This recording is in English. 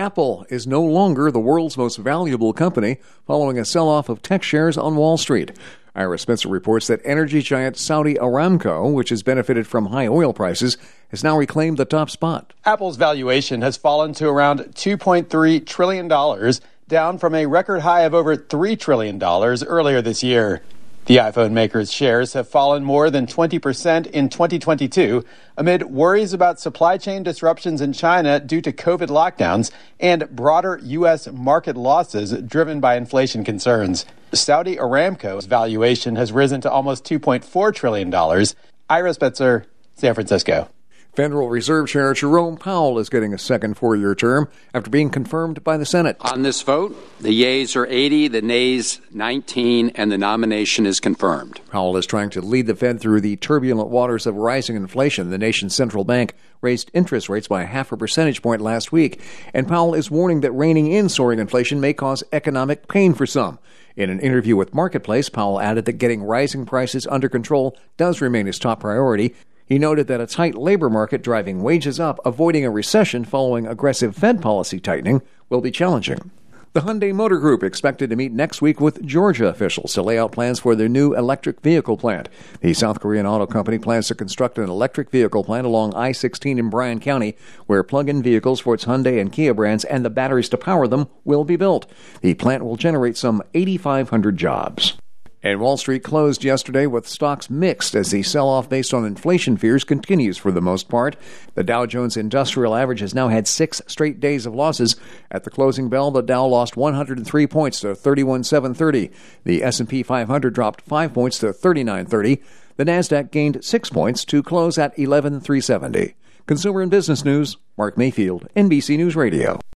Apple is no longer the world's most valuable company following a sell-off of tech shares on Wall Street. Ira Spencer reports that energy giant Saudi Aramco, which has benefited from high oil prices, has now reclaimed the top spot. Apple's valuation has fallen to around $2.3 trillion, down from a record high of over $3 trillion earlier this year. The iPhone maker's shares have fallen more than 20% in 2022 amid worries about supply chain disruptions in China due to COVID lockdowns and broader U.S. market losses driven by inflation concerns. Saudi Aramco's valuation has risen to almost $2.4 trillion. Ira Spencer, San Francisco. Federal Reserve Chair Jerome Powell is getting a second four-year term after being confirmed by the Senate. On this vote, the yeas are 80, the nays 19, and the nomination is confirmed. Powell is trying to lead the Fed through the turbulent waters of rising inflation. The nation's central bank raised interest rates by 0.5 percentage point last week, and Powell is warning that reining in soaring inflation may cause economic pain for some. In an interview with Marketplace, Powell added that getting rising prices under control does remain his top priority. He noted that a tight labor market driving wages up, avoiding a recession following aggressive Fed policy tightening, will be challenging. The Hyundai Motor Group expected to meet next week with Georgia officials to lay out plans for their new electric vehicle plant. The South Korean auto company plans to construct an electric vehicle plant along I-16 in Bryan County, where plug-in vehicles for its Hyundai and Kia brands and the batteries to power them will be built. The plant will generate some 8,500 jobs. And Wall Street closed yesterday with stocks mixed as the sell-off based on inflation fears continues for the most part. The Dow Jones Industrial Average has now had 6 straight days of losses. At the closing bell, the Dow lost 103 points to 31,730. The S&P 500 dropped 5 points to 3930. The Nasdaq gained 6 points to close at 11,370. Consumer and Business News, Mark Mayfield, NBC News Radio.